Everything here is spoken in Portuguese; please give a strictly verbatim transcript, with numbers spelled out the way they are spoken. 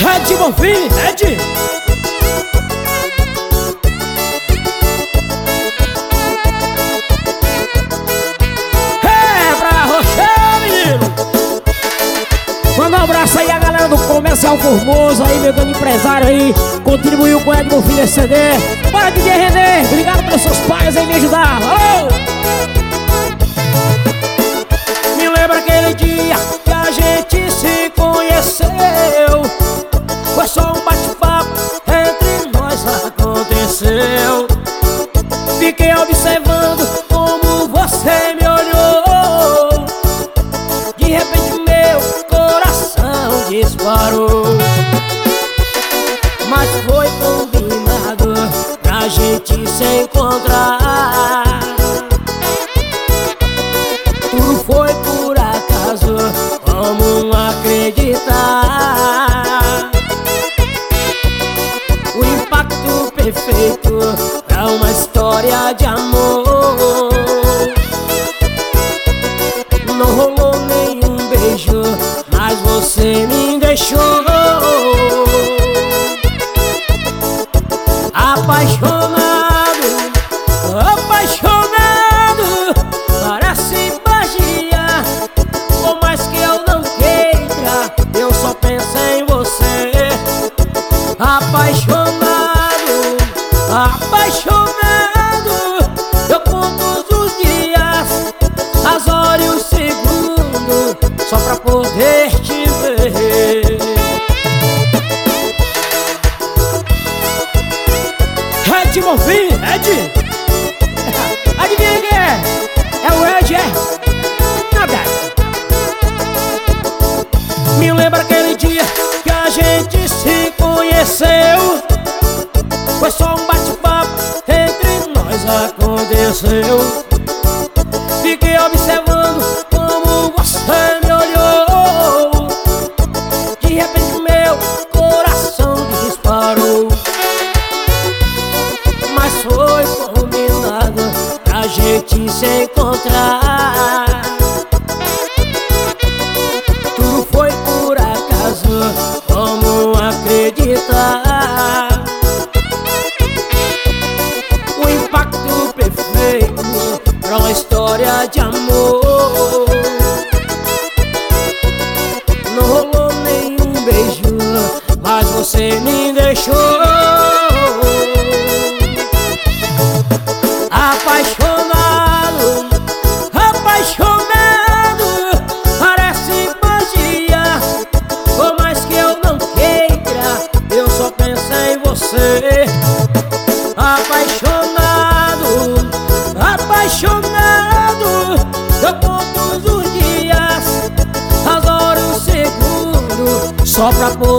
Ed Bonfim, Ed. É pra Rochelle, menino. Manda um abraço aí a galera do Comercial Formoso aí, meu grande empresário aí. Contribuiu com o Ed Bonfim nesse C D. Bora, D J René, obrigado pelos seus pais aí me ajudar. Valeu! Me lembra aquele dia que a gente se conheceu. Foi só um bate-papo, entre nós aconteceu. Fiquei observando como você me olhou. De repente meu coração disparou. Mas foi combinado pra gente se encontrar. Tudo foi por acaso, como acreditar? O impacto perfeito pra uma história de amor. Não rolou nenhum beijo, mas você me deixou apaixonado, apaixonado. Parece magia, por mais que eu não queira, eu só penso em você. Apaixonado, apaixonado. Eu conto os dias, as horas e os segundos, só pra poder te ver. Ed Bonfim, Ed. Adivinha quem é? É o Ed, é? Nada. Me lembra aquele dia que a gente se conheceu. Foi só um bate-papo, entre nós aconteceu. Fiquei observando como você me olhou. De repente meu coração disparou. Mas foi combinado pra gente se encontrar. Tudo foi por acaso, como acreditar? O impacto perfeito pra uma história de amor. Não rolou nenhum beijo, mas você me deixou apaixonado, apaixonado. Parece magia, por mais que eu não queira, eu só penso em você. Apaixonado, apaixonado. Eu conto os dias, as horas e os segundos, só pra poder